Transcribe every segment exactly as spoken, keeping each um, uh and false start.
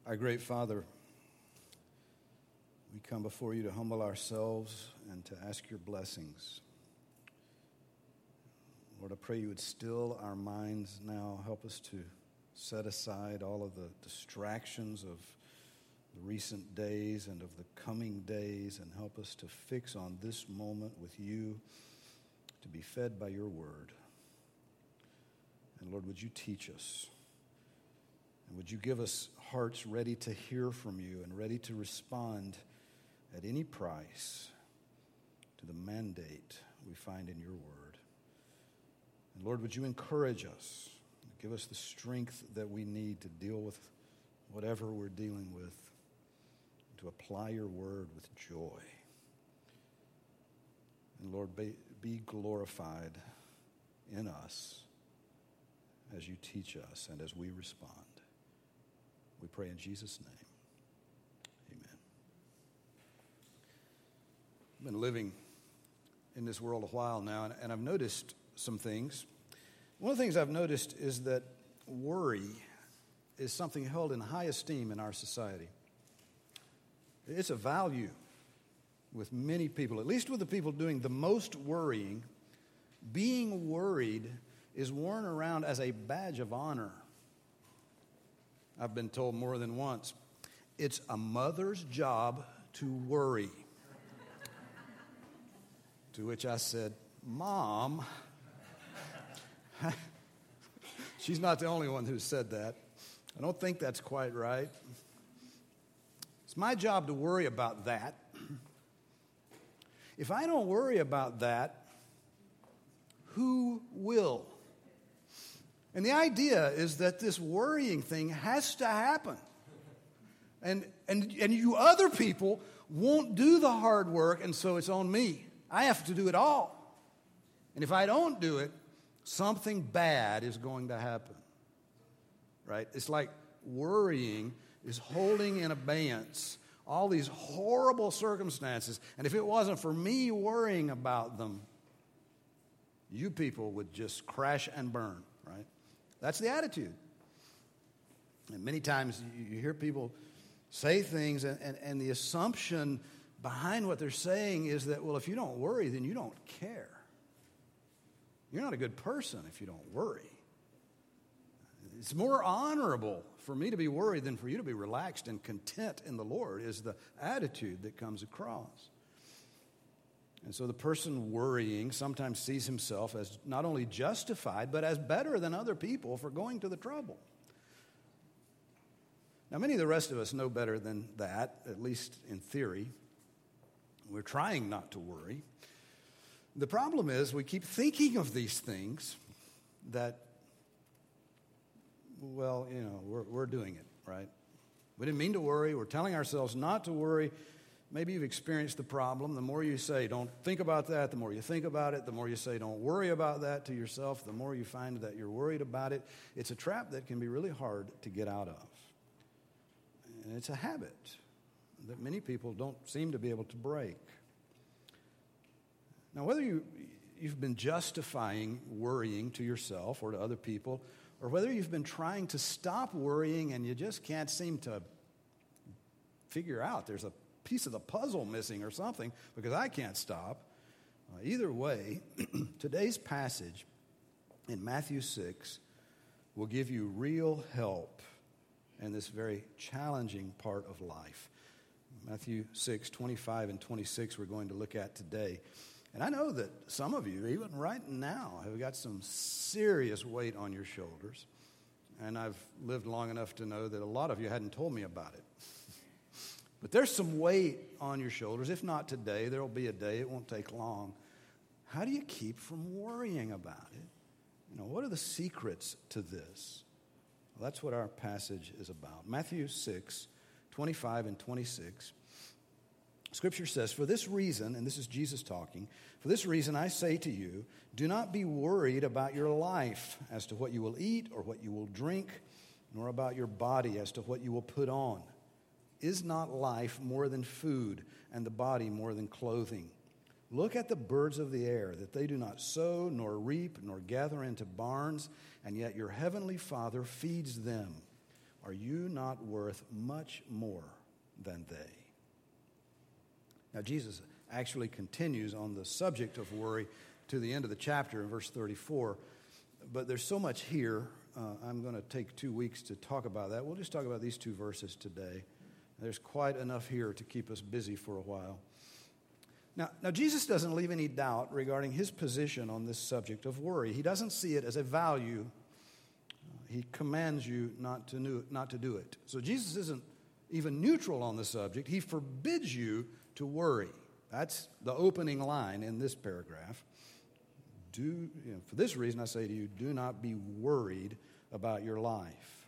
Our great Father, we come before you to humble ourselves and to ask your blessings. Lord, I pray you would still our minds now. Help us to set aside all of the distractions of the recent days and of the coming days, and help us to fix on this moment with you, to be fed by your word. And Lord, would you teach us? And would you give us hearts ready to hear from you and ready to respond at any price to the mandate we find in your word. And Lord, would you encourage us, give us the strength that we need to deal with whatever we're dealing with, to apply your word with joy. And Lord, be, be glorified in us as you teach us and as we respond. We pray in Jesus' name. Amen. I've been living in this world a while now, and, and I've noticed some things. One of the things I've noticed is that worry is something held in high esteem in our society. It's a value with many people, at least with the people doing the most worrying. Being worried is worn around as a badge of honor. I've been told more than once, it's a mother's job to worry. To which I said, Mom, she's not the only one who said that. I don't think that's quite right. It's my job to worry about that. If I don't worry about that, who will? And the idea is that this worrying thing has to happen. And, and, and you other people won't do the hard work, and so it's on me. I have to do it all. And if I don't do it, something bad is going to happen. Right? It's like worrying is holding in abeyance all these horrible circumstances. And if it wasn't for me worrying about them, you people would just crash and burn, right? That's the attitude. And many times you, you hear people say things, and, and, and the assumption behind what they're saying is that, well, if you don't worry, then you don't care. You're not a good person if you don't worry. It's more honorable for me to be worried than for you to be relaxed and content in the Lord, is the attitude that comes across. And so the person worrying sometimes sees himself as not only justified, but as better than other people for going to the trouble. Now, many of the rest of us know better than that, at least in theory. We're trying not to worry. The problem is we keep thinking of these things that, well, you know, we're, we're doing it, right? We didn't mean to worry. We're telling ourselves not to worry. Maybe you've experienced the problem. The more you say, don't think about that, the more you think about it. The more you say, don't worry about that to yourself, the more you find that you're worried about it. It's a trap that can be really hard to get out of. And it's a habit that many people don't seem to be able to break. Now, whether you, you've been justifying worrying to yourself or to other people, or whether you've been trying to stop worrying and you just can't seem to figure out there's a piece of the puzzle missing or something because I can't stop. Uh, either way, today's passage in Matthew six will give you real help in this very challenging part of life. Matthew six, twenty-five and twenty-six we're going to look at today. And I know that some of you, even right now, have got some serious weight on your shoulders. And I've lived long enough to know that a lot of you hadn't told me about it. But there's some weight on your shoulders. If not today, there will be a day. It won't take long. How do you keep from worrying about it? You know, what are the secrets to this? Well, that's what our passage is about. Matthew six, twenty-five and twenty-six. Scripture says, for this reason, and this is Jesus talking, for this reason I say to you, do not be worried about your life as to what you will eat or what you will drink, nor about your body as to what you will put on. Is not life more than food, and the body more than clothing? Look at the birds of the air, that they do not sow, nor reap, nor gather into barns, and yet your heavenly Father feeds them. Are you not worth much more than they? Now, Jesus actually continues on the subject of worry to the end of the chapter in verse thirty-four. But there's so much here, uh, I'm going to take two weeks to talk about that. We'll just talk about these two verses today. There's quite enough here to keep us busy for a while. Now, now, Jesus doesn't leave any doubt regarding his position on this subject of worry. He doesn't see it as a value. Uh, he commands you not to, do, not to do it. So Jesus isn't even neutral on the subject. He forbids you to worry. That's the opening line in this paragraph. Do, you know, for this reason, I say to you, do not be worried about your life.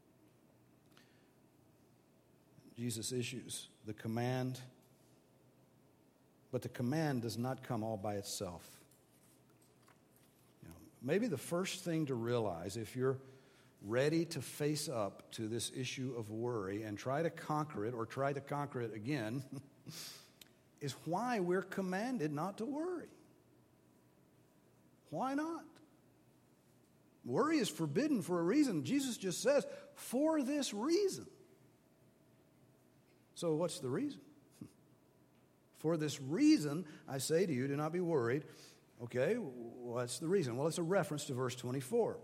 Jesus issues the command, but the command does not come all by itself. You know, maybe the first thing to realize, if you're ready to face up to this issue of worry and try to conquer it or try to conquer it again, is why we're commanded not to worry. Why not? Worry is forbidden for a reason. Jesus just says, for this reason. So what's the reason? For this reason, I say to you, do not be worried. Okay, what's the reason? Well, it's a reference to verse twenty-four.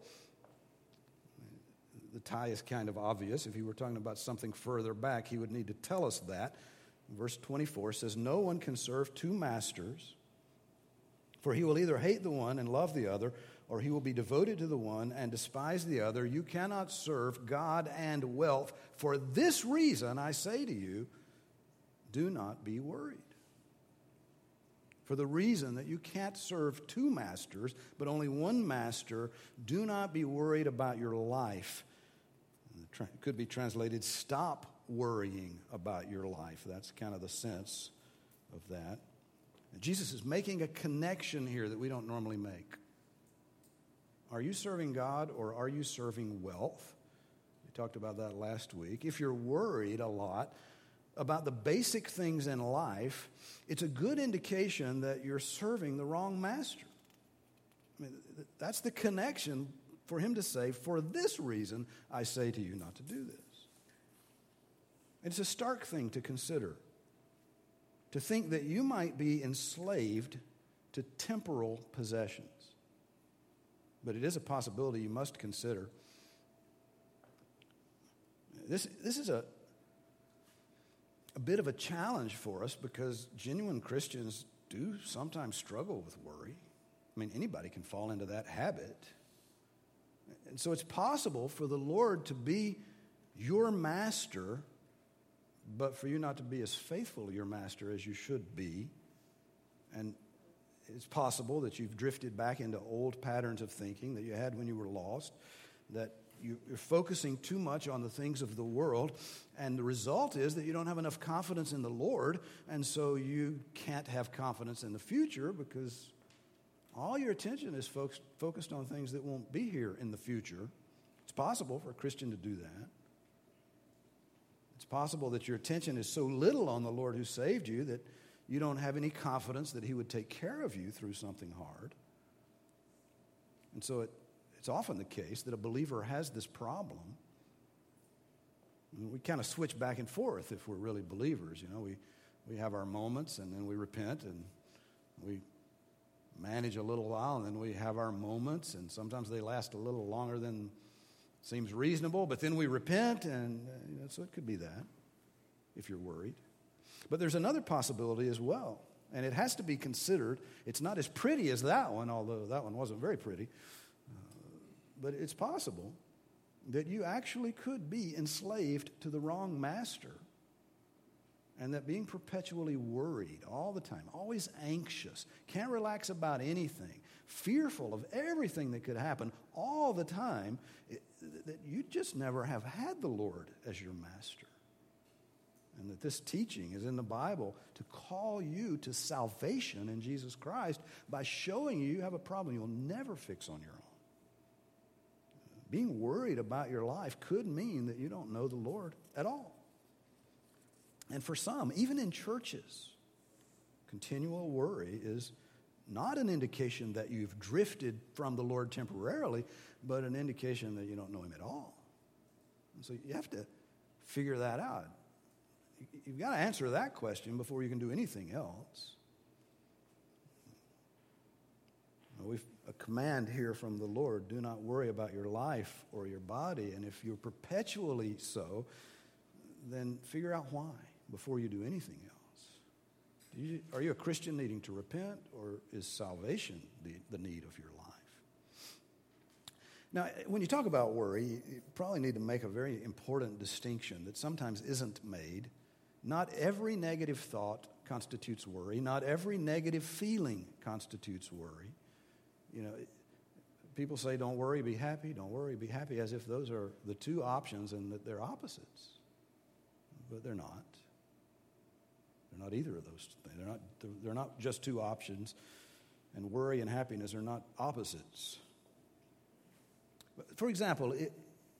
The tie is kind of obvious. If he were talking about something further back, he would need to tell us that. Verse twenty-four says, no one can serve two masters, for he will either hate the one and love the other, or he will be devoted to the one and despise the other. You cannot serve God and wealth. For this reason, I say to you, do not be worried. For the reason that you can't serve two masters, but only one master, do not be worried about your life. It could be translated, stop worrying about your life. That's kind of the sense of that. Jesus is making a connection here that we don't normally make. Are you serving God or are you serving wealth? We talked about that last week. If you're worried a lot about the basic things in life, it's a good indication that you're serving the wrong master. I mean, that's the connection for him to say, for this reason, I say to you not to do this. It's a stark thing to consider, to think that you might be enslaved to temporal possessions. But it is a possibility you must consider. This, this is a, a bit of a challenge for us because genuine Christians do sometimes struggle with worry. I mean, anybody can fall into that habit. And so it's possible for the Lord to be your master, but for you not to be as faithful to your master as you should be. And it's possible that you've drifted back into old patterns of thinking that you had when you were lost, that you're focusing too much on the things of the world, and the result is that you don't have enough confidence in the Lord, and so you can't have confidence in the future because all your attention is focused on things that won't be here in the future. It's possible for a Christian to do that. It's possible that your attention is so little on the Lord who saved you that you don't have any confidence that he would take care of you through something hard. And so it, it's often the case that a believer has this problem. And we kind of switch back and forth if we're really believers. You know, we, we have our moments and then we repent and we manage a little while and then we have our moments, and sometimes they last a little longer than seems reasonable, but then we repent, and uh, you know, so it could be that if you're worried. But there's another possibility as well, and it has to be considered. It's not as pretty as that one, although that one wasn't very pretty, uh, but it's possible that you actually could be enslaved to the wrong master, and that being perpetually worried all the time, always anxious, can't relax about anything, fearful of everything that could happen all the time, it, that you just never have had the Lord as your master. And that this teaching is in the Bible to call you to salvation in Jesus Christ by showing you you have a problem you'll never fix on your own. Being worried about your life could mean that you don't know the Lord at all. And for some, even in churches, continual worry is not an indication that you've drifted from the Lord temporarily, but an indication that you don't know him at all. So you have to figure that out. You've got to answer that question before you can do anything else. We've a command here from the Lord, do not worry about your life or your body. And if you're perpetually so, then figure out why before you do anything else. Do you, are you a Christian needing to repent, or is salvation the, the need of your life? Now, when you talk about worry, you probably need to make a very important distinction that sometimes isn't made. Not every negative thought constitutes worry. Not every negative feeling constitutes worry. You know, people say, don't worry, be happy. Don't worry, be happy, as if those are the two options and that they're opposites. But they're not. They're not either of those things. They're not, they're not just two options. And worry and happiness are not opposites. But for example, it,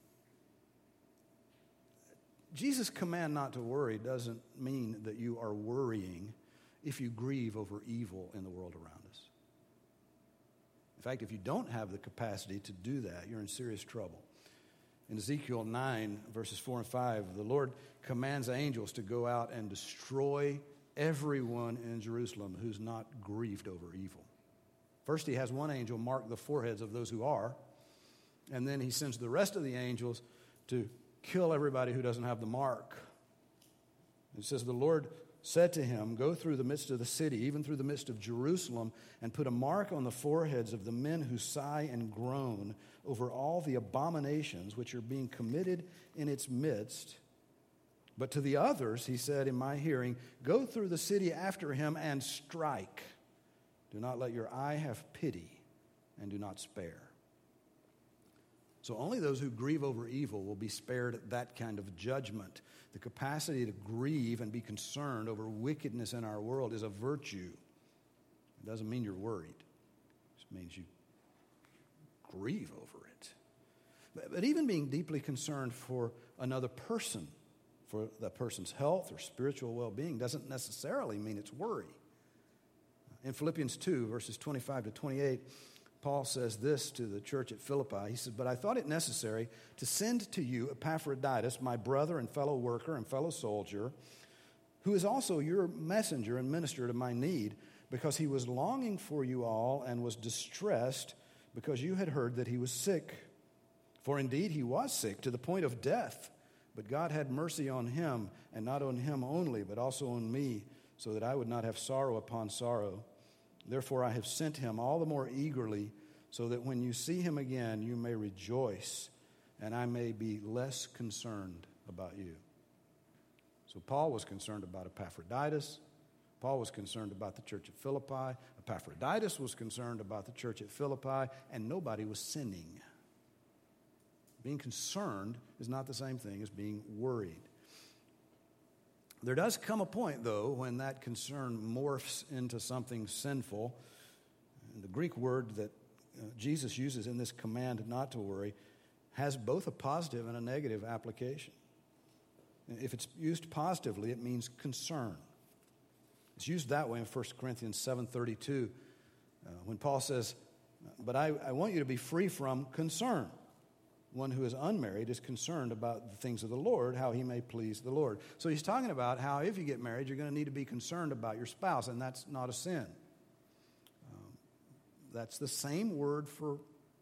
Jesus' command not to worry doesn't mean that you are worrying if you grieve over evil in the world around us. In fact, if you don't have the capacity to do that, you're in serious trouble. In Ezekiel nine, verses four and five, the Lord commands angels to go out and destroy everyone in Jerusalem who's not grieved over evil. First, he has one angel mark the foreheads of those who are, and then he sends the rest of the angels to kill everybody who doesn't have the mark. It says, the Lord said to him, go through the midst of the city, even through the midst of Jerusalem, and put a mark on the foreheads of the men who sigh and groan over all the abominations which are being committed in its midst. But to the others, he said in my hearing, go through the city after him and strike. Do not let your eye have pity, and do not spare. So only those who grieve over evil will be spared that kind of judgment. The capacity to grieve and be concerned over wickedness in our world is a virtue. It doesn't mean you're worried. It just means you grieve over it. But, but even being deeply concerned for another person, for that person's health or spiritual well-being, doesn't necessarily mean it's worry. In Philippians two, verses twenty-five to twenty-eight, Paul says this to the church at Philippi. He says, but I thought it necessary to send to you Epaphroditus, my brother and fellow worker and fellow soldier, who is also your messenger and minister to my need, because he was longing for you all and was distressed because you had heard that he was sick. For indeed he was sick to the point of death, but God had mercy on him, and not on him only, but also on me, so that I would not have sorrow upon sorrow. Therefore I have sent him all the more eagerly, so that when you see him again, you may rejoice, and I may be less concerned about you. So Paul was concerned about Epaphroditus. Paul was concerned about the church at Philippi. Epaphroditus was concerned about the church at Philippi, and nobody was sinning. Being concerned is not the same thing as being worried. There does come a point, though, when that concern morphs into something sinful. And the Greek word that uh, Jesus uses in this command not to worry has both a positive and a negative application. If it's used positively, it means concern. It's used that way in First Corinthians seven thirty-two, uh, when Paul says, but I, I want you to be free from concern. One who is unmarried is concerned about the things of the Lord, how he may please the Lord. So he's talking about how if you get married, you're going to need to be concerned about your spouse, and that's not a sin. Um, that's the same word for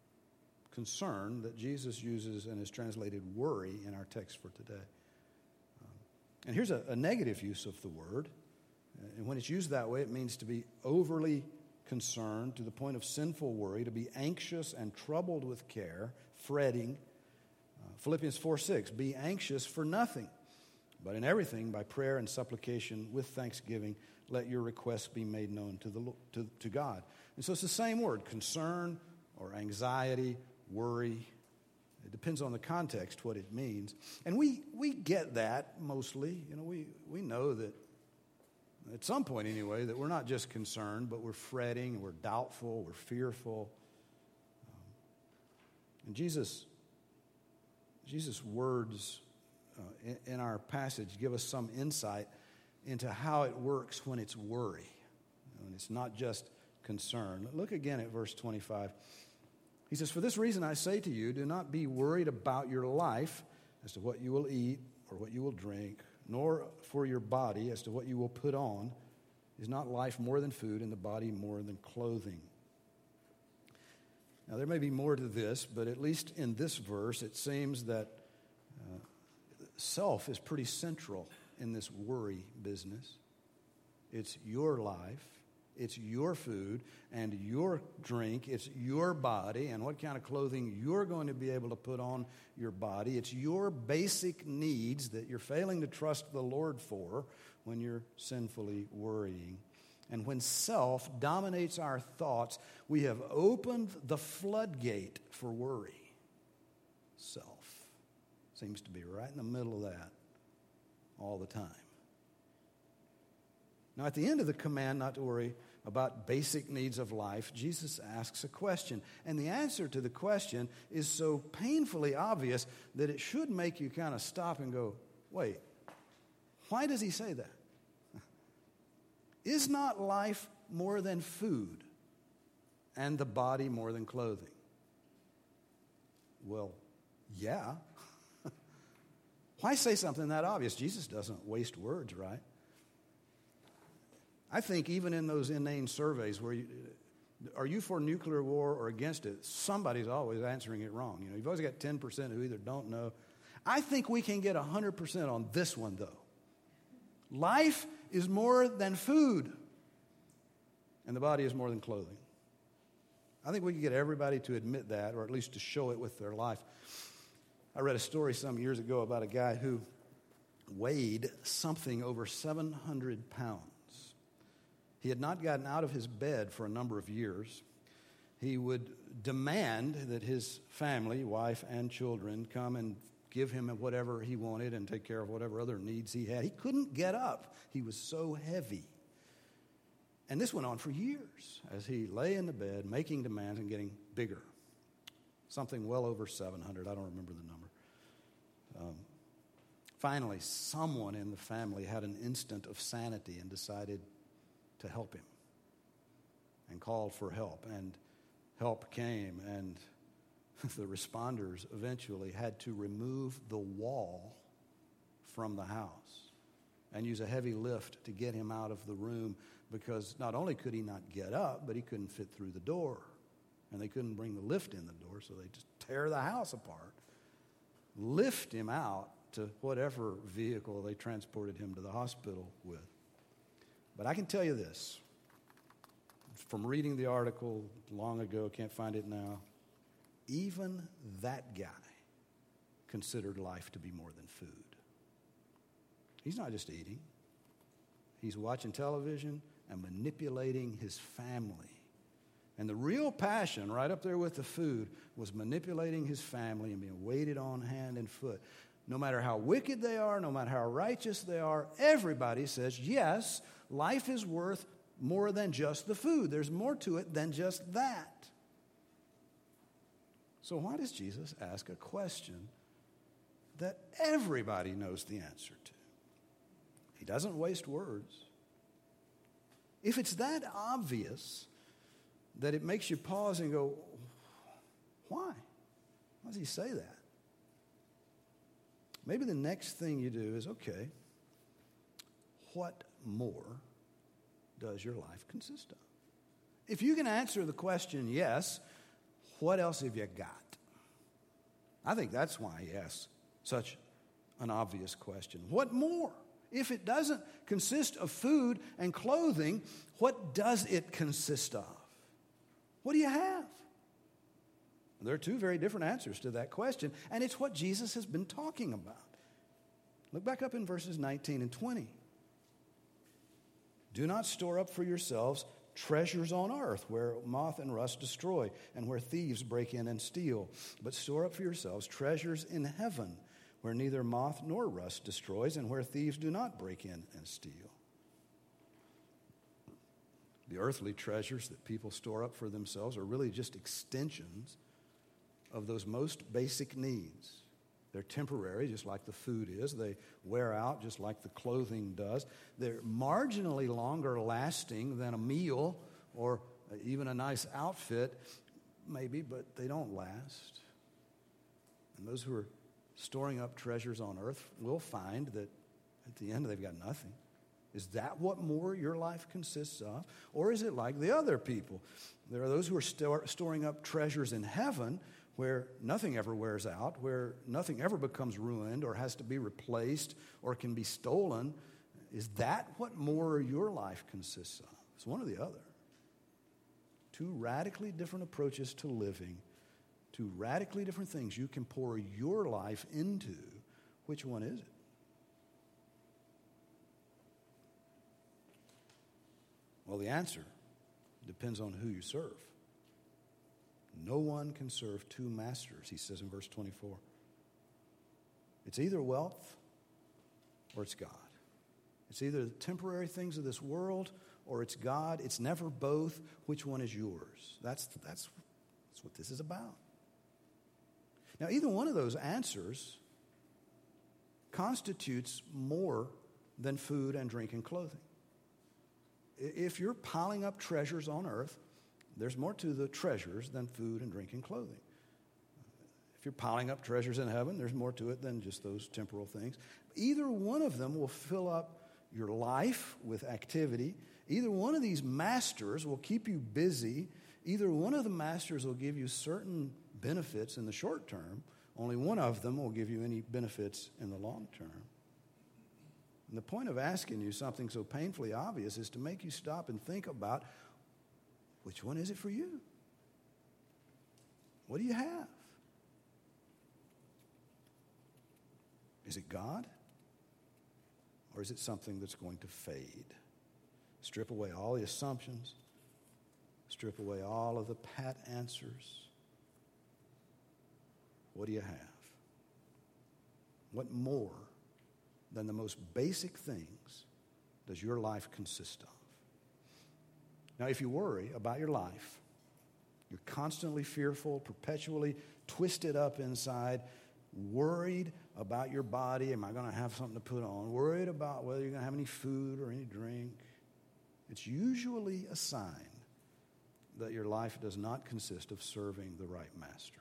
concern that Jesus uses and is translated worry in our text for today. Um, and here's a, a negative use of the word. And when it's used that way, it means to be overly concerned to the point of sinful worry, to be anxious and troubled with care, fretting. Uh, Philippians four six, be anxious for nothing, but in everything by prayer and supplication with thanksgiving, let your requests be made known to the to, to God. And so it's the same word, concern or anxiety, worry. It depends on the context what it means. And we we get that mostly. You know, we, we know that at some point anyway, that we're not just concerned, but we're fretting, we're doubtful, we're fearful. And Jesus, Jesus' words uh, in, in our passage give us some insight into how it works when it's worry, when it's not just concern. Look again at verse twenty-five. He says, for this reason I say to you, do not be worried about your life as to what you will eat or what you will drink, nor for your body as to what you will put on. Is not life more than food, and the body more than clothing? Now, there may be more to this, but at least in this verse, it seems that uh, self is pretty central in this worry business. It's your life, it's your food, and your drink. It's your body, and what kind of clothing you're going to be able to put on your body. It's your basic needs that you're failing to trust the Lord for when you're sinfully worrying. And when self dominates our thoughts, we have opened the floodgate for worry. Self seems to be right in the middle of that all the time. Now, at the end of the command not to worry about basic needs of life, Jesus asks a question. And the answer to the question is so painfully obvious that it should make you kind of stop and go, wait, why does he say that? Is not life more than food, and the body more than clothing? Well, yeah. Why say something that obvious? Jesus doesn't waste words, right? I think even in those inane surveys where you, are you for nuclear war or against it, somebody's always answering it wrong. You know, you've always got ten percent who either don't know. I think we can get one hundred percent on this one, though. Life is more than food, and the body is more than clothing. I think we can get everybody to admit that, or at least to show it with their life. I read a story some years ago about a guy who weighed something over seven hundred pounds. He had not gotten out of his bed for a number of years. He would demand that his family, wife and children, come and give him whatever he wanted and take care of whatever other needs he had. He couldn't get up. He was so heavy. And this went on for years as he lay in the bed making demands and getting bigger. Something well over seven hundred. I don't remember the number. Um, finally, someone in the family had an instant of sanity and decided to help him and called for help. And help came, and the responders eventually had to remove the wall from the house and use a heavy lift to get him out of the room, because not only could he not get up, but he couldn't fit through the door. And they couldn't bring the lift in the door, so they just tear the house apart, lift him out to whatever vehicle they transported him to the hospital with. But I can tell you this, from reading the article long ago, can't find it now, even that guy considered life to be more than food. He's not just eating. He's watching television and manipulating his family. And the real passion right up there with the food was manipulating his family and being waited on hand and foot. No matter how wicked they are, no matter how righteous they are, everybody says, yes, life is worth more than just the food. There's more to it than just that. So why does Jesus ask a question that everybody knows the answer to? He doesn't waste words. If it's that obvious that it makes you pause and go, why? Why does he say that? Maybe the next thing you do is, okay, what more does your life consist of? If you can answer the question, yes, what else have you got? I think that's why he asks such an obvious question. What more? If it doesn't consist of food and clothing, what does it consist of? What do you have? There are two very different answers to that question, and it's what Jesus has been talking about. Look back up in verses nineteen and twenty. Do not store up for yourselves treasures on earth where moth and rust destroy and where thieves break in and steal, but store up for yourselves treasures in heaven where neither moth nor rust destroys and where thieves do not break in and steal. The earthly treasures that people store up for themselves are really just extensions of those most basic needs. They're temporary, just like the food is. They wear out, just like the clothing does. They're marginally longer lasting than a meal or even a nice outfit, maybe, but they don't last. And those who are storing up treasures on earth will find that at the end they've got nothing. Is that what more your life consists of? Or is it like the other people? There are those who are store, storing up treasures in heaven where nothing ever wears out, where nothing ever becomes ruined or has to be replaced or can be stolen. Is that what more your life consists of? It's one or the other. Two radically different approaches to living, two radically different things you can pour your life into. Which one is it? Well, the answer depends on who you serve. No one can serve two masters, he says in verse twenty-four. It's either wealth or it's God. It's either the temporary things of this world or it's God. It's never both. Which one is yours? That's, that's, that's what this is about. Now, either one of those answers constitutes more than food and drink and clothing. If you're piling up treasures on earth, there's more to the treasures than food and drink and clothing. If you're piling up treasures in heaven, there's more to it than just those temporal things. Either one of them will fill up your life with activity. Either one of these masters will keep you busy. Either one of the masters will give you certain benefits in the short term. Only one of them will give you any benefits in the long term. And the point of asking you something so painfully obvious is to make you stop and think about, which one is it for you? What do you have? Is it God? Or is it something that's going to fade? Strip away all the assumptions. Strip away all of the pat answers. What do you have? What more than the most basic things does your life consist of? Now, if you worry about your life, you're constantly fearful, perpetually twisted up inside, worried about your body. Am I going to have something to put on? Worried about whether you're going to have any food or any drink. It's usually a sign that your life does not consist of serving the right master.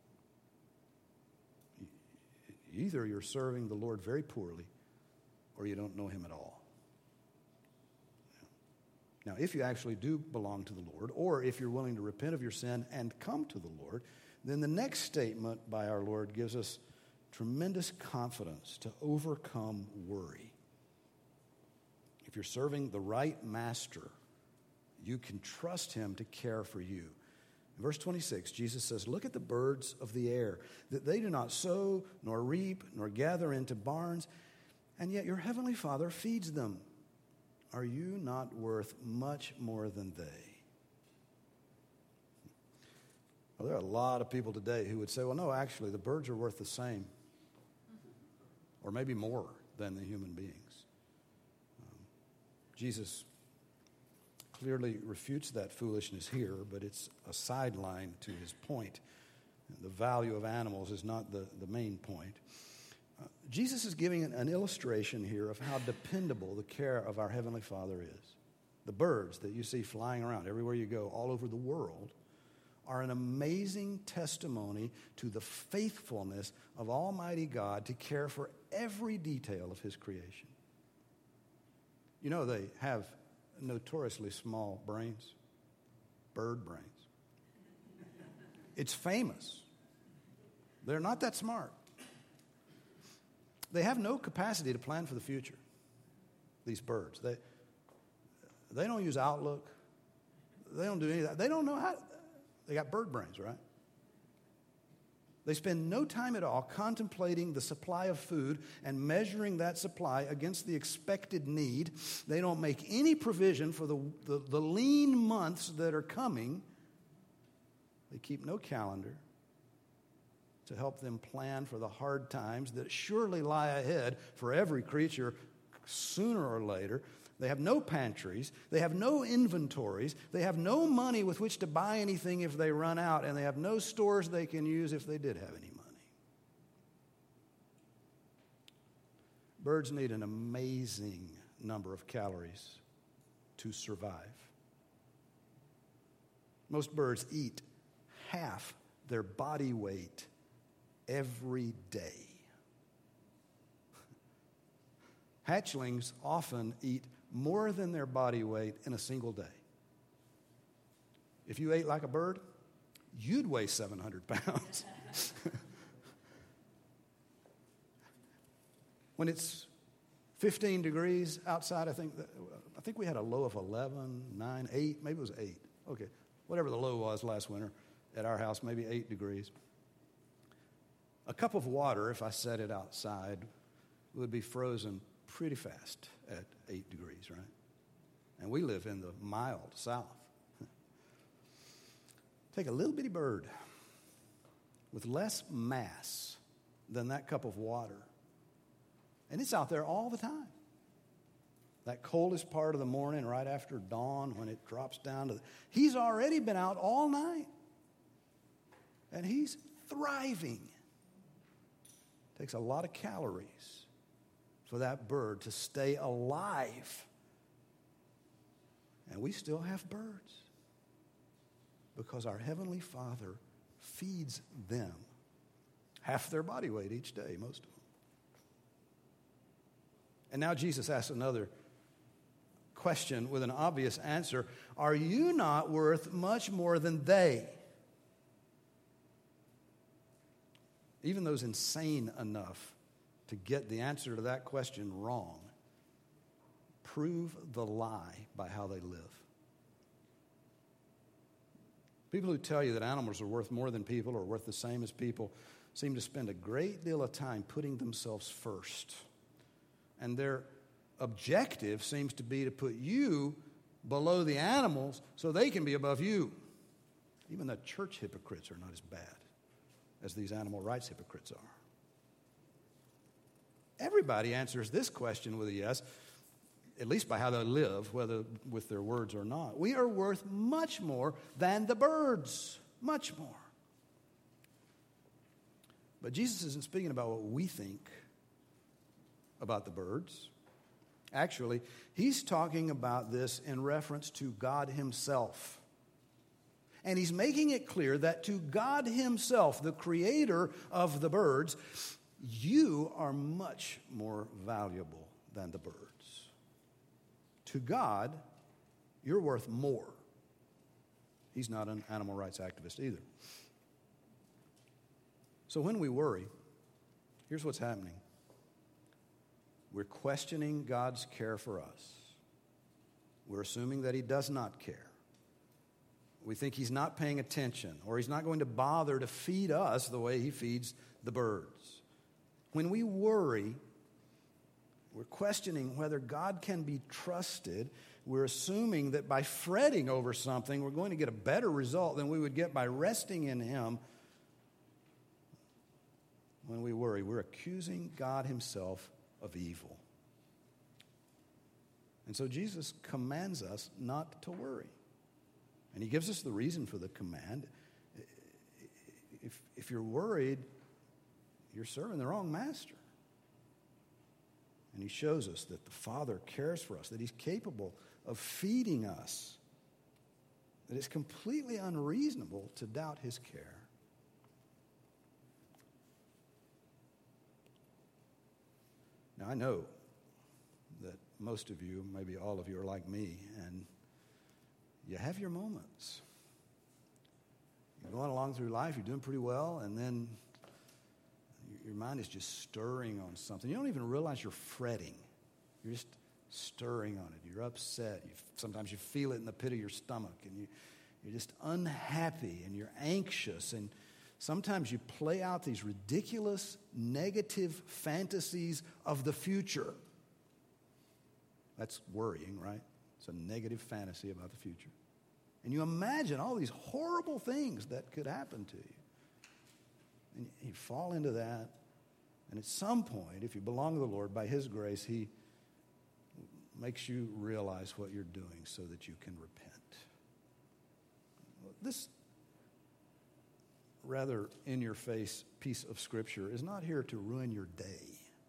Either you're serving the Lord very poorly or you don't know him at all. Now, if you actually do belong to the Lord, or if you're willing to repent of your sin and come to the Lord, then the next statement by our Lord gives us tremendous confidence to overcome worry. If you're serving the right master, you can trust him to care for you. In verse twenty-six, Jesus says, "Look at the birds of the air, that they do not sow, nor reap, nor gather into barns, and yet your heavenly Father feeds them. Are you not worth much more than they?" Well, there are a lot of people today who would say, well, no, actually, the birds are worth the same, or maybe more than the human beings. Um, Jesus clearly refutes that foolishness here, but it's a sideline to his point. The value of animals is not the, the main point. Uh, Jesus is giving an, an illustration here of how dependable the care of our Heavenly Father is. The birds that you see flying around everywhere you go, all over the world, are an amazing testimony to the faithfulness of Almighty God to care for every detail of his creation. You know, they have notoriously small brains, bird brains. It's famous. They're not that smart. They have no capacity to plan for the future, these birds. They, they don't use Outlook. They don't do any of that. They don't know how. They got bird brains, right? They spend no time at all contemplating the supply of food and measuring that supply against the expected need. They don't make any provision for the, the, the lean months that are coming. They keep no calendar to help them plan for the hard times that surely lie ahead for every creature sooner or later. They have no pantries. They have no inventories. They have no money with which to buy anything if they run out, and they have no stores they can use if they did have any money. Birds need an amazing number of calories to survive. Most birds eat half their body weight every day. Hatchlings often eat more than their body weight in a single day. If you ate like a bird, you'd weigh seven hundred pounds. When it's fifteen degrees outside, I think that, I think we had a low of eleven, nine, eight, maybe it was eight. Okay, whatever the low was last winter at our house, maybe eight degrees. A cup of water, if I set it outside, would be frozen pretty fast at eight degrees, right? And we live in the mild south. Take a little bitty bird with less mass than that cup of water, and it's out there all the time. That coldest part of the morning, right after dawn, when it drops down to the... He's already been out all night, and he's thriving. Takes a lot of calories for that bird to stay alive. And we still have birds because our Heavenly Father feeds them half their body weight each day, most of them. And now Jesus asks another question with an obvious answer. Are you not worth much more than they? Even those insane enough to get the answer to that question wrong prove the lie by how they live. People who tell you that animals are worth more than people or worth the same as people seem to spend a great deal of time putting themselves first. And their objective seems to be to put you below the animals so they can be above you. Even the church hypocrites are not as bad as these animal rights hypocrites are. Everybody answers this question with a yes, at least by how they live, whether with their words or not. We are worth much more than the birds, much more. But Jesus isn't speaking about what we think about the birds. Actually, he's talking about this in reference to God himself. And he's making it clear that to God himself, the creator of the birds, you are much more valuable than the birds. To God, you're worth more. He's not an animal rights activist either. So when we worry, here's what's happening. We're questioning God's care for us. We're assuming that he does not care. We think he's not paying attention, or he's not going to bother to feed us the way he feeds the birds. When we worry, we're questioning whether God can be trusted. We're assuming that by fretting over something, we're going to get a better result than we would get by resting in him. When we worry, we're accusing God himself of evil. And so Jesus commands us not to worry. And he gives us the reason for the command. If, if you're worried, you're serving the wrong master. And he shows us that the Father cares for us, that he's capable of feeding us, that it's completely unreasonable to doubt his care. Now, I know that most of you, maybe all of you, are like me, and you have your moments. You're going along through life, you're doing pretty well, and then your mind is just stirring on something. You don't even realize you're fretting. You're just stirring on it. You're upset. You, sometimes you feel it in the pit of your stomach, and you, you're just unhappy, and you're anxious, and sometimes you play out these ridiculous, negative fantasies of the future. That's worrying, right? It's a negative fantasy about the future. And you imagine all these horrible things that could happen to you. And you fall into that. And at some point, if you belong to the Lord, by his grace, he makes you realize what you're doing so that you can repent. This rather in-your-face piece of Scripture is not here to ruin your day.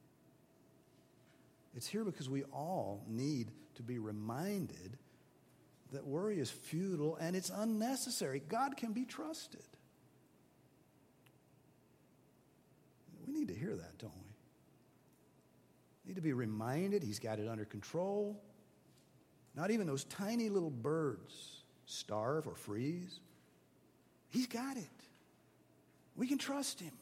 It's here because we all need to be reminded that worry is futile and it's unnecessary. God can be trusted. We need to hear that, don't we? We need to be reminded He's got it under control. Not even those tiny little birds starve or freeze. He's got it. We can trust Him.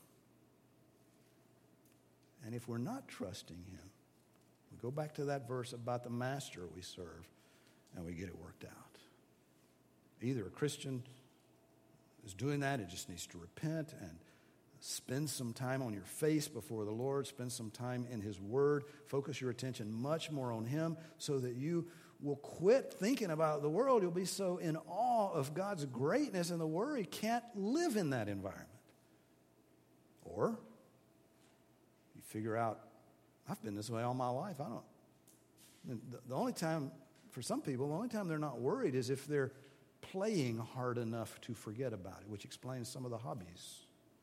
And if we're not trusting Him, we go back to that verse about the master we serve, and we get it worked out. Either a Christian is doing that and just needs to repent and spend some time on your face before the Lord, spend some time in His Word, focus your attention much more on Him so that you will quit thinking about the world. You'll be so in awe of God's greatness and the worry can't live in that environment. Or you figure out, I've been this way all my life. I don't. The, the only time, for some people, the only time they're not worried is if they're playing hard enough to forget about it, which explains some of the hobbies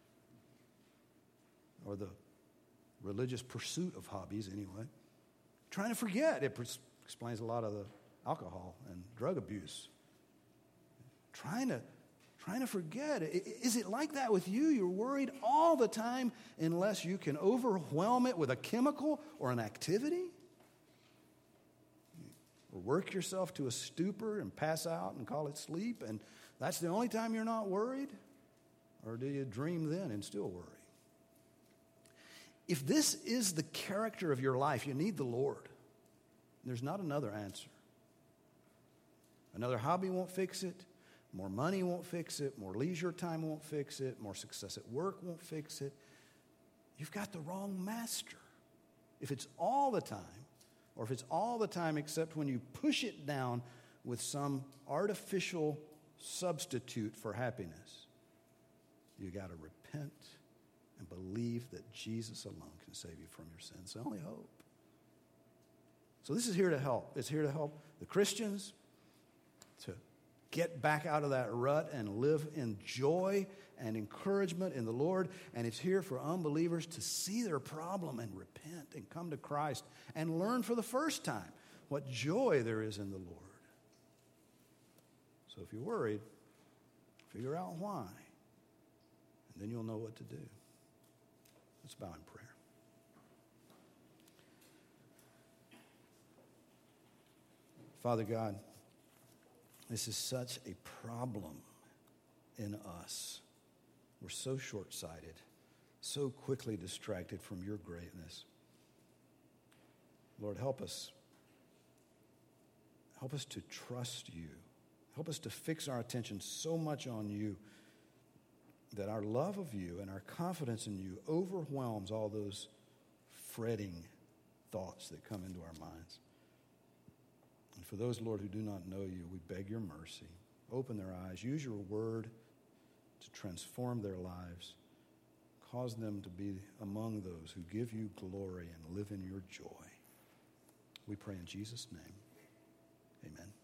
or the religious pursuit of hobbies anyway. Trying to forget, it pers- explains a lot of the alcohol and drug abuse. Trying to, trying to forget. Is it like that with you? You're worried all the time unless you can overwhelm it with a chemical or an activity? Or work yourself to a stupor and pass out and call it sleep, and that's the only time you're not worried? Or do you dream then and still worry? If this is the character of your life, you need the Lord. There's not another answer. Another hobby won't fix it. More money won't fix it. More leisure time won't fix it. More success at work won't fix it. You've got the wrong master. If it's all the time, or if it's all the time except when you push it down with some artificial substitute for happiness, you got to repent and believe that Jesus alone can save you from your sins. It's the only hope. So this is here to help. It's here to help the Christians to get back out of that rut and live in joy and encouragement in the Lord. And it's here for unbelievers to see their problem and repent and come to Christ and learn for the first time what joy there is in the Lord. So if you're worried, figure out why, and then you'll know what to do. Let's bow in prayer. Father God, this is such a problem in us. We're so short-sighted, so quickly distracted from your greatness. Lord, help us. Help us to trust you. Help us to fix our attention so much on you that our love of you and our confidence in you overwhelms all those fretting thoughts that come into our minds. And for those, Lord, who do not know you, we beg your mercy. Open their eyes. Use your word to transform their lives. Cause them to be among those who give you glory and live in your joy. We pray in Jesus' name. Amen.